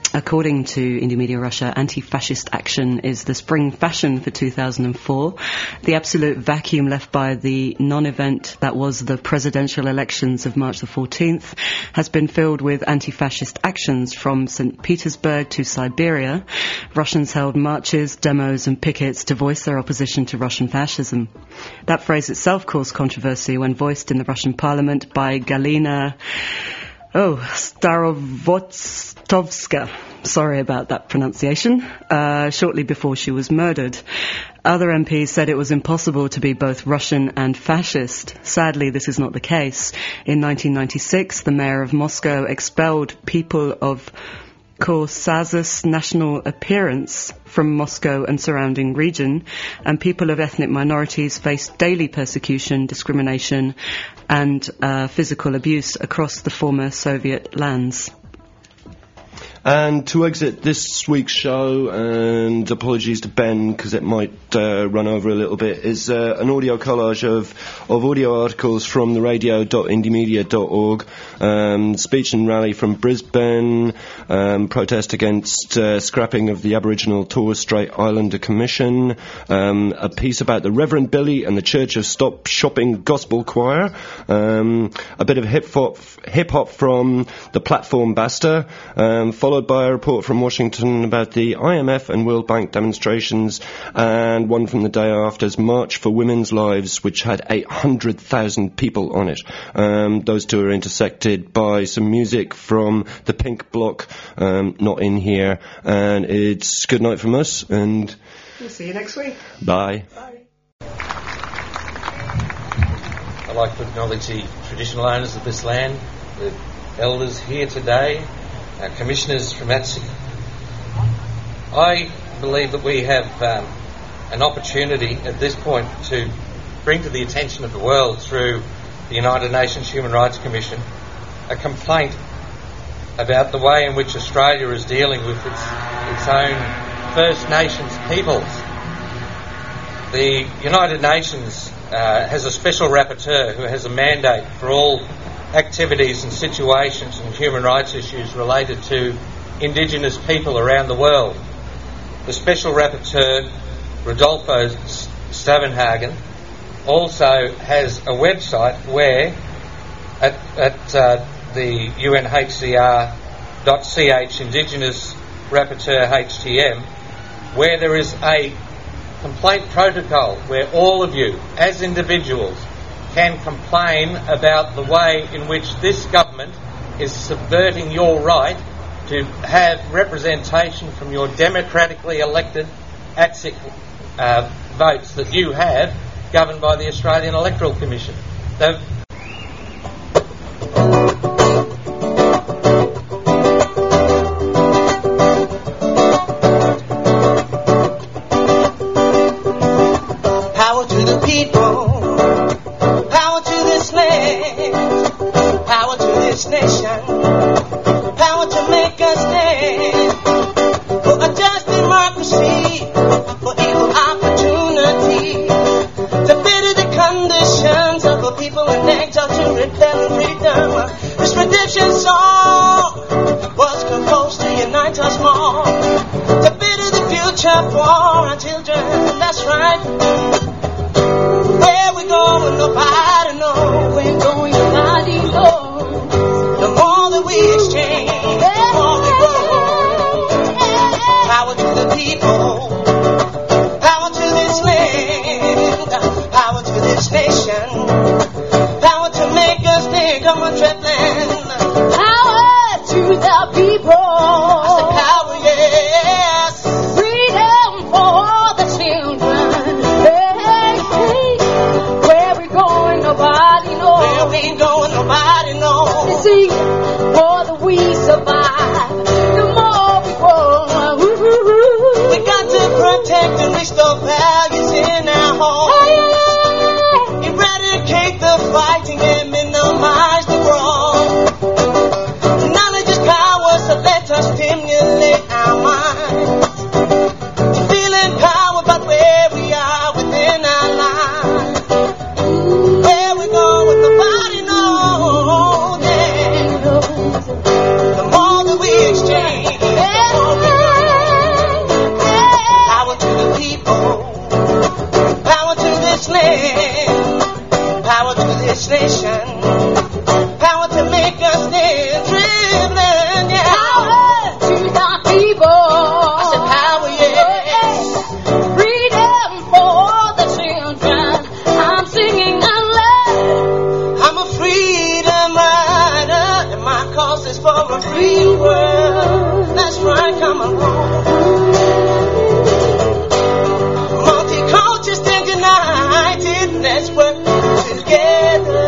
according to Indie Media Russia, anti-fascist action is the spring fashion for two thousand four. The absolute vacuum left by the non-event that was the presidential elections of March the fourteenth has been filled with anti-fascist actions from Saint Petersburg to Siberia. Russians held marches, demos and pickets to voice their opposition to Russian fascism. That phrase itself caused controversy when voiced in the Russian parliament by Galina Oh, Starovotstovska. Sorry about that pronunciation. Uh, shortly before she was murdered. Other M Ps said it was impossible to be both Russian and fascist. Sadly, this is not the case. In nineteen ninety-six, the mayor of Moscow expelled people of Caucasus national appearance from Moscow and surrounding region, and people of ethnic minorities face daily persecution, discrimination and uh, physical abuse across the former Soviet lands. And to exit this week's show, and apologies to Ben because it might uh, run over a little bit, is uh, an audio collage of, of audio articles from the radio dot indie media dot org, um, speech and rally from Brisbane, um, protest against uh, scrapping of the Aboriginal Torres Strait Islander Commission, um, a piece about the Reverend Billy and the Church of Stop Shopping Gospel Choir, um, a bit of hip-hop, hip-hop from the Platform Basta, um, followed by a report from Washington about the I M F and World Bank demonstrations, and one from the day after's March for Women's Lives, which had eight hundred thousand people on it. Um, those two are intersected by some music from the Pink Block, um, not in here, and it's good night from us, and we'll see you next week. Bye. Bye. I'd like to acknowledge the traditional owners of this land, the elders here today, our commissioners from A T S I. I believe that we have um, an opportunity at this point to bring to the attention of the world through the United Nations Human Rights Commission a complaint about the way in which Australia is dealing with its, its own First Nations peoples. The United Nations uh, has a special rapporteur who has a mandate for all activities and situations and human rights issues related to Indigenous people around the world. The Special Rapporteur, Rodolfo Stavenhagen, also has a website where, at, at uh, the U N H C R dot C H, Indigenous Rapporteur H T M, where there is a complaint protocol where all of you, as individuals, can complain about the way in which this government is subverting your right to have representation from your democratically elected A T S I C uh, votes that you have, governed by the Australian Electoral Commission. The Power to the people. Power to this land, power to this nation, power to make us stand for a just democracy, for equal opportunity, to better the conditions of the people in exile to rebel and freedom. This redemption song was composed to unite us more, to better the future for our children. That's right. Where we going, nobody knows. Where we going, nobody knows. The more that we exchange, the more we grow. Power to the people, power to this land, power to this nation, power to make us think of a tripling. Power to the people. I said power, yes. Freedom for the children. Nobody knows. Where we going, nobody knows. You see, the more that we survive, the more we grow. We got to protect and restore values in our home. Eradicate the fighting and minimize the wrong. Knowledge is power, so let us stimulate our minds. Feel empowered by where we are within our lives. Nobody knows, yeah. The more that we exchange, yeah. stand. Power to this nation. Power to make us stand. Trembling, yeah. Power to the people. I said power, yes. Freedom for the children. I'm singing aloud. I'm a freedom rider, and my cause is for a free world. That's right, come along. Multicultural stand united. Let's work together.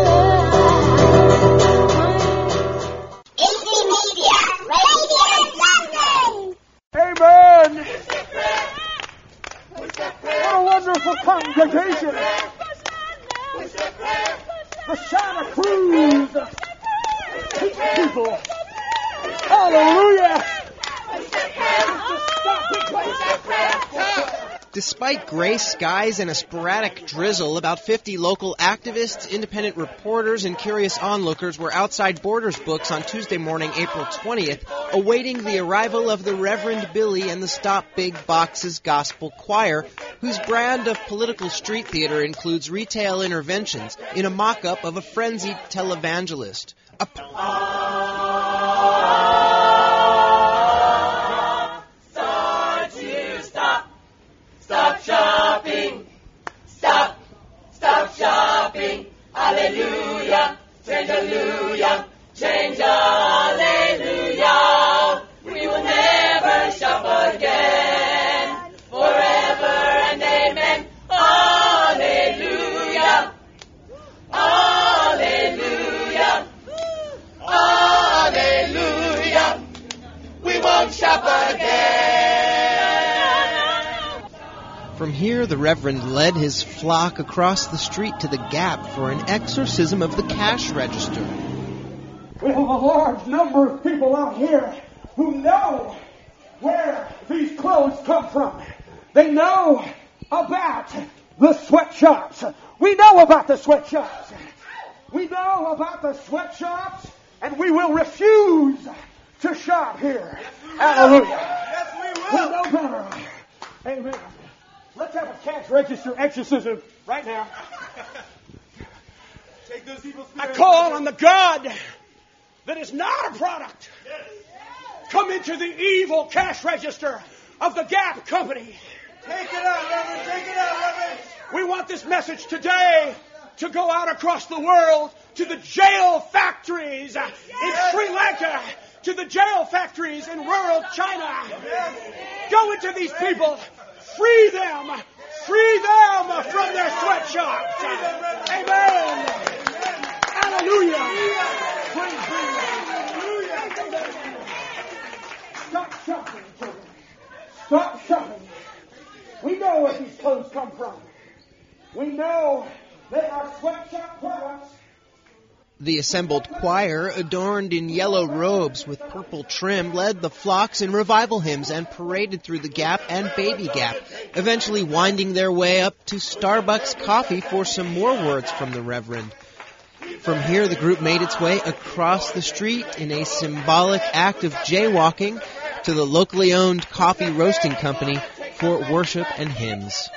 Amen. What a wonderful congregation. The Santa Cruz people. Hallelujah. Despite gray skies and a sporadic drizzle, about fifty local activists, independent reporters, and curious onlookers were outside Borders Books on Tuesday morning, April twentieth, awaiting the arrival of the Reverend Billy and the Stop Big Boxes Gospel Choir, whose brand of political street theater includes retail interventions in a mock-up of a frenzied televangelist. A p- Stop shopping. Stop. Stop shopping. Hallelujah. Change hallelujah. Change hallelujah. We will never shop again. Forever and amen. Hallelujah. Hallelujah. Hallelujah. We won't shop again. From here, the Reverend led his flock across the street to the Gap for an exorcism of the cash register. We have a large number of people out here who know where these clothes come from. They know about the sweatshops. We know about the sweatshops. We know about the sweatshops, and we will refuse to shop here. Hallelujah. Yes, we We will. know better. Amen. Let's have a cash register exorcism right now. Take those people's I call on the God that is not a product. Come into the evil cash register of the Gap Company. Take it out, Reverend. Take it out, Reverend. We want this message today to go out across the world to the jail factories in Sri Lanka, to the jail factories in rural China. Go into these people. Free them. Free them from their sweatshops. Amen. Hallelujah. Stop shopping, children. Stop shopping. We know where these clothes come from. We know they are sweatshop products. The assembled choir, adorned in yellow robes with purple trim, led the flocks in revival hymns and paraded through the Gap and Baby Gap, eventually winding their way up to Starbucks Coffee for some more words from the Reverend. From here, the group made its way across the street in a symbolic act of jaywalking to the locally owned coffee roasting company for worship and hymns.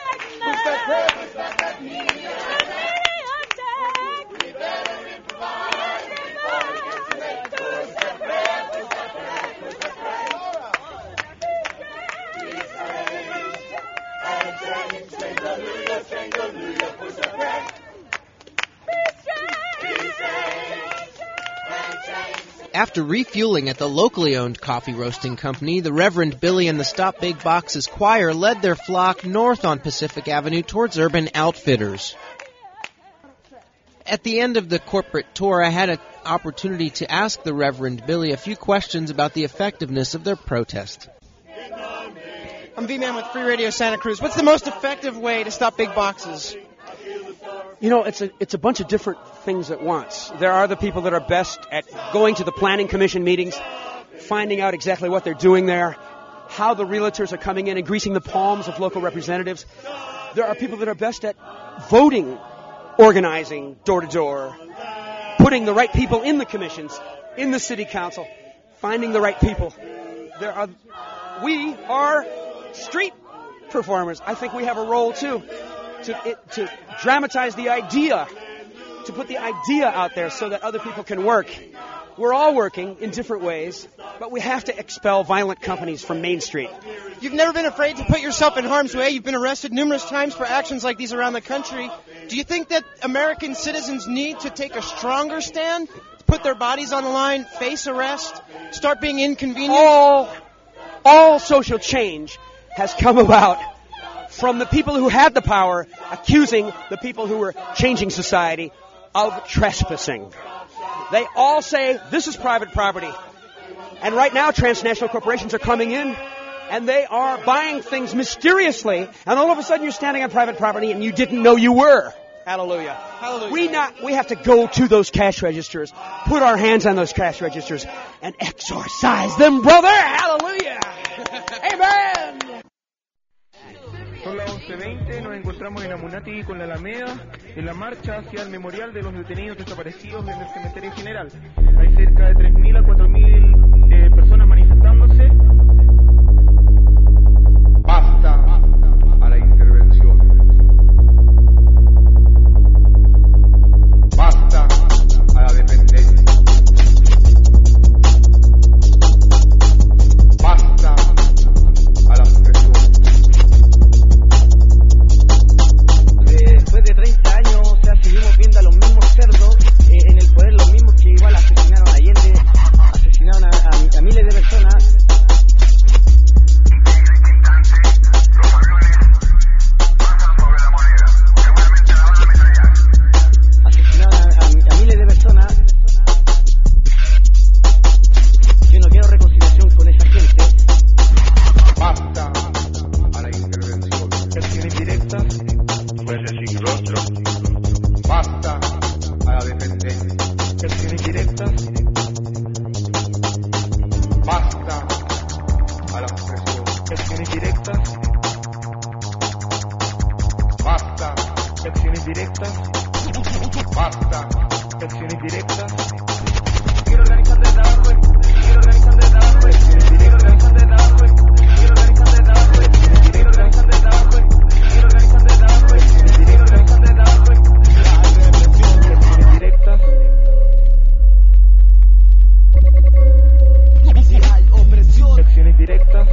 After refueling at the locally owned coffee roasting company, the Reverend Billy and the Stop Big Boxes Choir led their flock north on Pacific Avenue towards Urban Outfitters. At the end of the corporate tour, I had an opportunity to ask the Reverend Billy a few questions about the effectiveness of their protest. I'm V-Man with Free Radio Santa Cruz. What's the most effective way to stop big boxes? You know, it's a it's a bunch of different things at once. There are the people that are best at going to the planning commission meetings, finding out exactly what they're doing there, how the realtors are coming in and greasing the palms of local representatives. There are people that are best at voting, organizing door-to-door, putting the right people in the commissions, in the city council, finding the right people. There are, we are street performers. I think we have a role too. to, it, to dramatize the idea, to put the idea out there so that other people can work. We're all working in different ways, but we have to expel violent companies from Main Street. You've never been afraid to put yourself in harm's way. You've been arrested numerous times for actions like these around the country. Do you think that American citizens need to take a stronger stand, put their bodies on the line, face arrest, start being inconvenient? All, all social change has come about from the people who had the power accusing the people who were changing society of trespassing. They all say this is private property. And right now transnational corporations are coming in and they are buying things mysteriously, and all of a sudden you're standing on private property and you didn't know you were. Hallelujah. Hallelujah. We not we have to go to those cash registers, put our hands on those cash registers, and exorcise them, brother. Hallelujah. Amen. Son las once veinte, nos encontramos en Amunati con la Alameda, en la marcha hacia el memorial de los detenidos desaparecidos en el cementerio general. Hay cerca de tres mil a cuatro mil eh, personas manifestándose. Basta a la intervención. Basta a la dependencia. Basta a la opresión. Después de treinta años, o sea, seguimos viendo a los mismos cerdos eh, en el poder, los mismos que igual asesinaron a Allende, asesinaron a, a, a miles de personas. Asesinaron a, a, a miles de personas. Yo no quiero reconciliación con esa gente. Basta a la intervención. Acciones directas. Jueces sin rostro. Basta a la dependencia. Acciones directas. Basta a la opresión. Acciones directas. Basta. Acciones directas. Basta. Acciones directas. Quiero organizar desde abajo. Quiero organizar desde abajo. Quiero organizar desde abajo. Quiero organizar desde abajo. Quiero organizar desde abajo. Quiero organizar desde abajo. Quiero organizar desde abajo. Acciones directas. Acciones directas.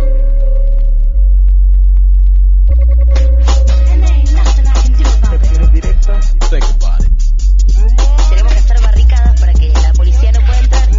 Acciones directas. Tenemos que hacer barricadas para que la policía no pueda entrar.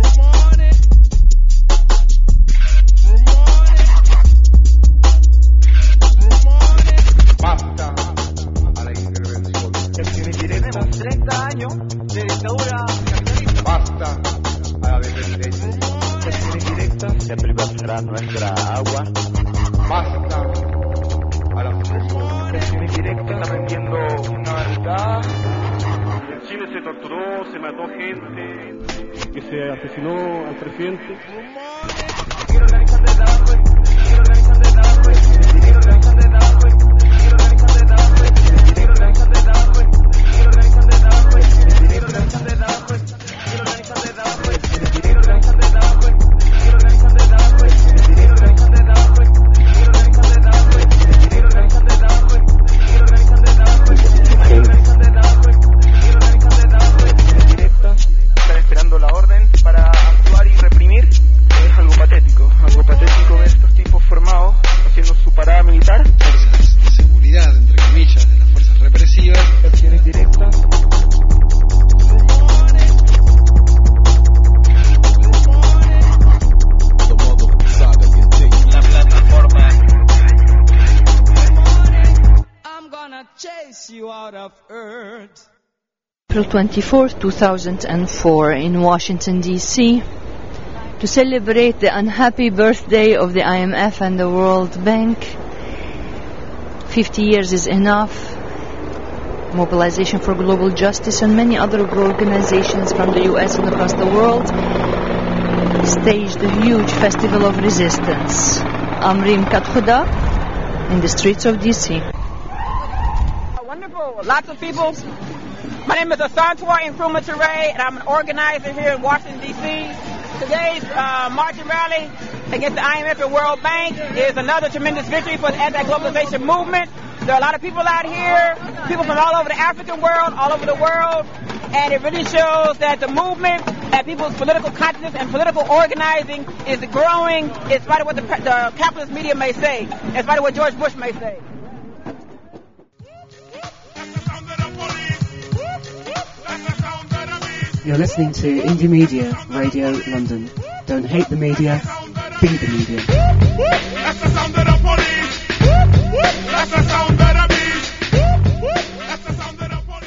Basta a la intervención. Acciones directas. Tenemos treinta años de dictadura capitalista. Basta a la dependencia. Acciones directas. Se privatizará nuestra agua. Basta a la opresión. Acciones directas. Está vendiendo una barricada. En Chile se torturó, se mató gente, que se asesinó al presidente. Quiero organizar desde abajo. Quiero organizar desde abajo. Quiero organizar desde abajo. Quiero organizar desde abajo. Quiero organizar desde abajo. Quiero organizar desde abajo. Quiero organizar desde abajo. Quiero organizar desde abajo. Quiero organizar desde abajo. Quiero organizar desde abajo. Quiero organizar desde abajo. Quiero organizar desde abajo. Quiero organizar desde abajo. Quiero organizar desde abajo. Quiero organizar desde abajo. Quiero organizar desde abajo. Directas. Están esperando la orden para actuar y reprimir. Es algo patético, algo patético ver estos tipos formados haciendo su parada militar. Fuerzas de seguridad, entre comillas, de las fuerzas represivas. Acciones directas. La plataforma. I'm gonna chase you out of earth. April twenty-fourth, two thousand four, in Washington, D C, to celebrate the unhappy birthday of the I M F and the World Bank. fifty years is enough. Mobilization for Global Justice and many other organizations from the U S and across the world staged a huge festival of resistance. Amrim Kat Khuda in the streets of D C. Wonderful. Lots of people. My name is Asantwa Nkrumah Ture, and I'm an organizer here in Washington, D C. Today's uh, marching rally against the I M F and World Bank is another tremendous victory for the anti-globalization movement. There are a lot of people out here, people from all over the African world, all over the world, and it really shows that the movement and people's political consciousness and political organizing is growing in spite of what the, the capitalist media may say, in spite of what George Bush may say. You're listening to Indie Media Radio London. Don't hate the media, be the media. That's the sound of the police. That's the sound of the beast. That's the sound of the police.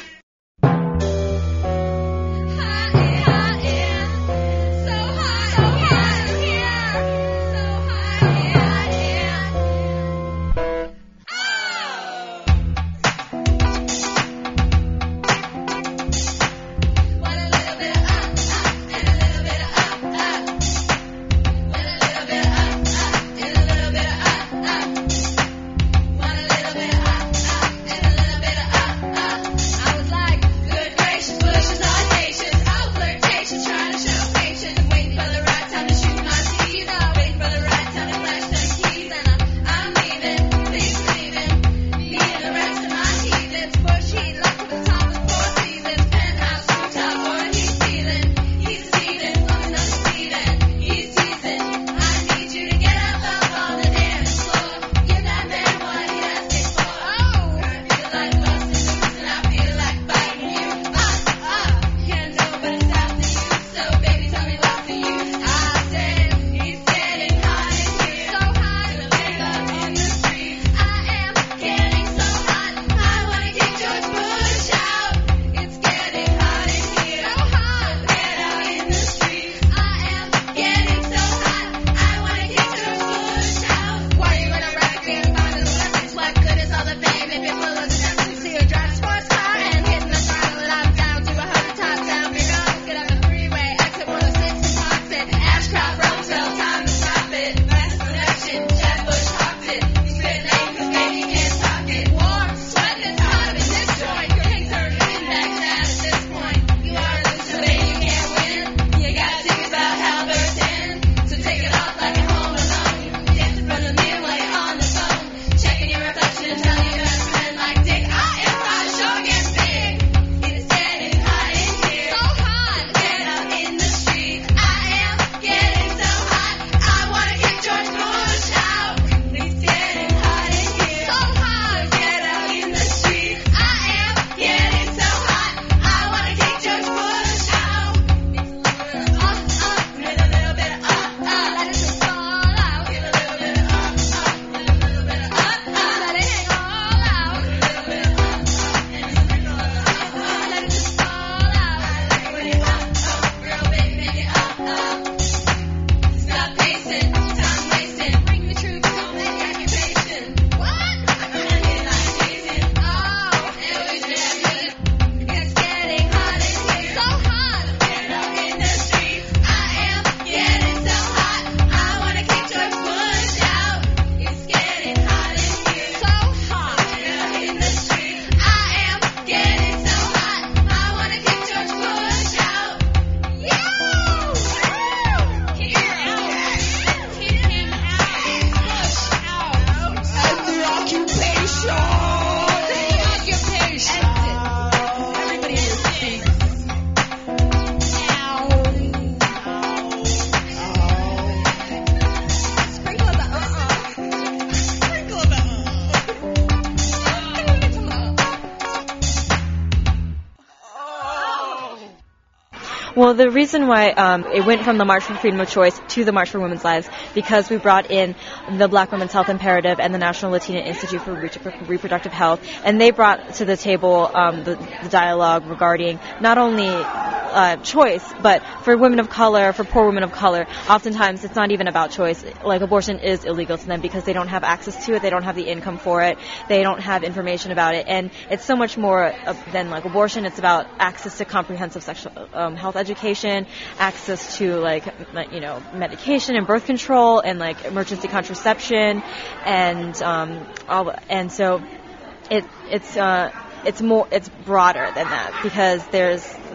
Well, the reason why um, it went from the March for Freedom of Choice to the March for Women's Lives, because we brought in the Black Women's Health Imperative and the National Latina Institute for Re- Reproductive Health, and they brought to the table um, the, the dialogue regarding not only uh, choice, but for women of color, for poor women of color, oftentimes it's not even about choice. Like, abortion is illegal to them because they don't have access to it, they don't have the income for it, they don't have information about it, and it's so much more uh, than like abortion. It's about access to comprehensive sexual um, health education, access to like, you know, medication and birth control and like emergency contraception, and um, all, and so it it's uh, it's more it's broader than that, because there's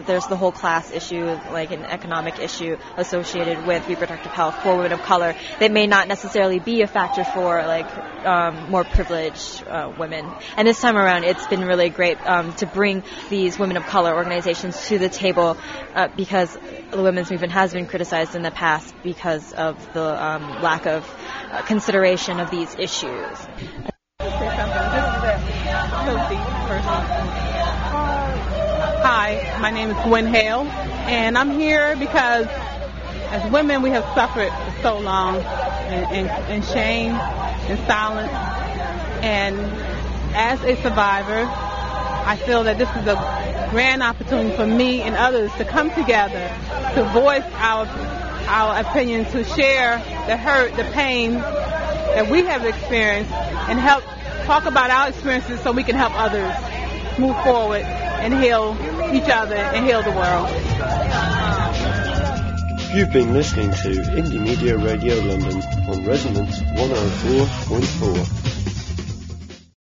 there's the whole class issue, like an economic issue associated with reproductive health for women of color that may not necessarily be a factor for like um, more privileged uh, women. And this time around, it's been really great um, to bring these women of color organizations to the table uh, because the women's movement has been criticized in the past because of the um, lack of uh, consideration of these issues. Hi, my name is Gwen Hale, and I'm here because as women we have suffered for so long in, in, in shame and silence, and as a survivor, I feel that this is a grand opportunity for me and others to come together, to voice our our opinions, to share the hurt, the pain that we have experienced, and help talk about our experiences so we can help others move forward and heal each other and heal the world. You've been listening to Indie Media Radio London on Resonance one oh four point four.